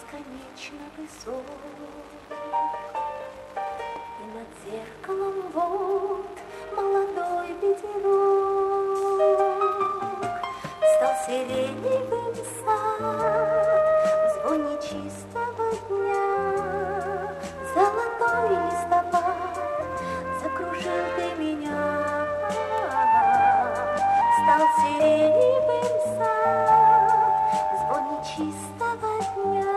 бесконечно высок, и над зеркалом вот молодой ветерок стал сиреневым сад в звоне чистого дня. Золотой листопад, закружил ты меня, стал сиреневым сад в звоне чистого дня.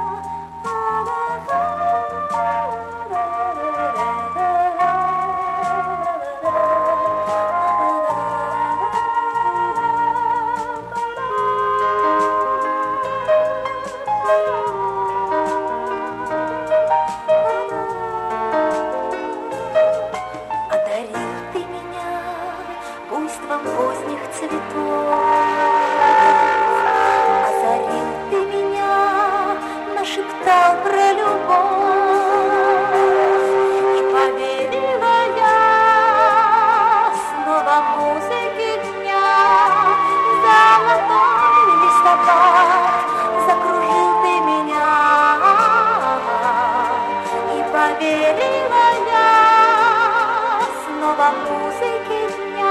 Одарил ты меня буйством поздних цветов, озарил ты меня, нашептал про любовь, и поверила я снова музыке дня. Золотой листопад, закружил ты меня, и поверила я снова музыке дня.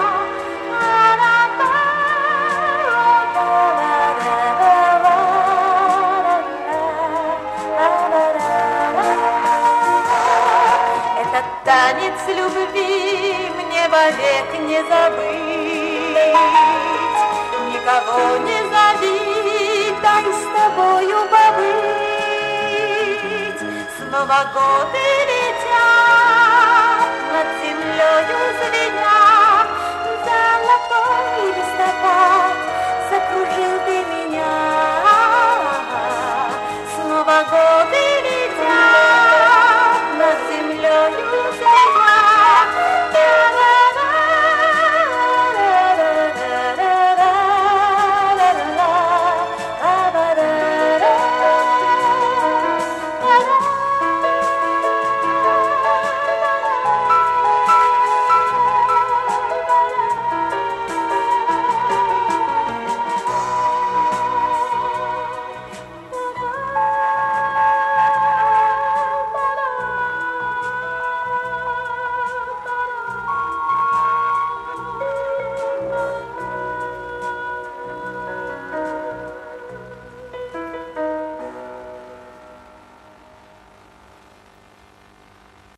Этот танец любви мне вовек не забыть. Никого не зови, дай с тобою побыть. Снова годы летят над землею звеня. Золотой листопад,